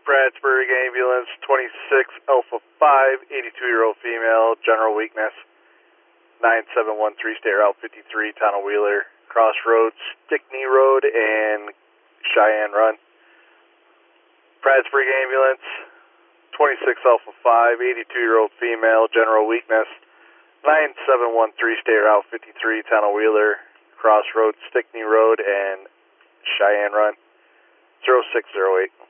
Bradford ambulance, 26 Alpha 5, 82-year-old female, general weakness, 9713 State Route 53, Town of Wheeler, Crossroads, Stickney Road, and Cheyenne Run. Bradford ambulance, 26 Alpha 5, 82-year-old female, general weakness, 9713 State Route 53, Town of Wheeler, Crossroads, Stickney Road, and Cheyenne Run, 0608.